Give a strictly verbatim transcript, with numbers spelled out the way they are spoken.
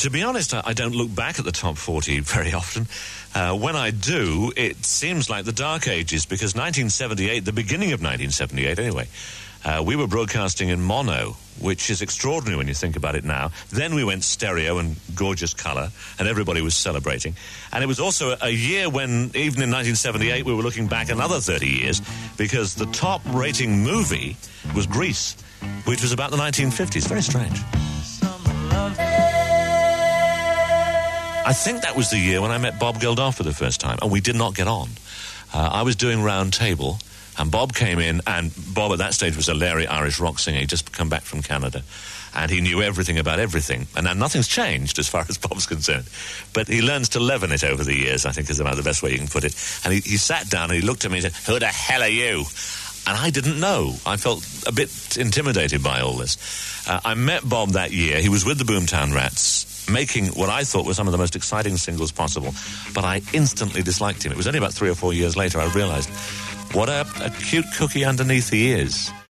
To be honest, I, I don't look back at the top forty very often. Uh, when I do, it seems like the dark ages, because nineteen seventy-eight, the beginning of nineteen seventy-eight anyway, uh, we were broadcasting in mono, which is extraordinary when you think about it now. Then we went stereo and gorgeous colour, and everybody was celebrating. And it was also a, a year when, even in nineteen seventy-eight, we were looking back another thirty years, because the top rating movie was Grease, which was about the nineteen fifties. Very strange. I think that was the year when I met Bob Geldof for the first time, and we did not get on. Uh, I was doing Round Table, and Bob came in, and Bob at that stage was a Larry Irish rock singer. He'd just come back from Canada, and he knew everything about everything. And now nothing's changed as far as Bob's concerned. But he learns to leaven it over the years, I think is about the best way you can put it. And he, he sat down and he looked at me and said, "Who the hell are you?" And I didn't know. I felt a bit intimidated by all this. Uh, I met Bob that year. He was with the Boomtown Rats, making what I thought were some of the most exciting singles possible. But I instantly disliked him. It was only about three or four years later I realised what a, a cute cookie underneath he is.